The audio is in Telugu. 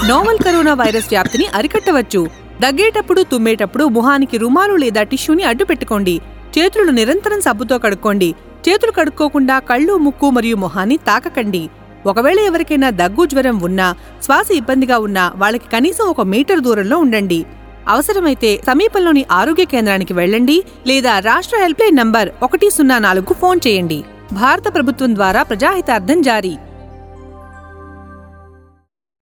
నోవెల్ కరోనా వైరస్ వ్యాప్తిని అరికట్టవచ్చు. దగ్గేటప్పుడు, తుమ్మేటప్పుడు ముఖానికి రుమాలు లేదా టిష్యూని అడ్డు పెట్టుకోండి. చేతులను నిరంతరం సబ్బుతో కడుక్కోండి. చేతులు కడుక్కోకుండా కళ్ళు, ముక్కు మరియు ముఖాన్ని తాకకండి. ఒకవేళ ఎవరికైనా దగ్గు, జ్వరం ఉన్నా, శ్వాస ఇబ్బందిగా ఉన్నా వాళ్ళకి కనీసం 1 మీటర్ దూరంలో ఉండండి. అవసరమైతే సమీపంలోని ఆరోగ్య కేంద్రానికి వెళ్ళండి లేదా రాష్ట్ర హెల్ప్ లైన్ నంబర్ 104కు ఫోన్ చేయండి. భారత ప్రభుత్వం ద్వారా ప్రజాహితార్థం జారీ.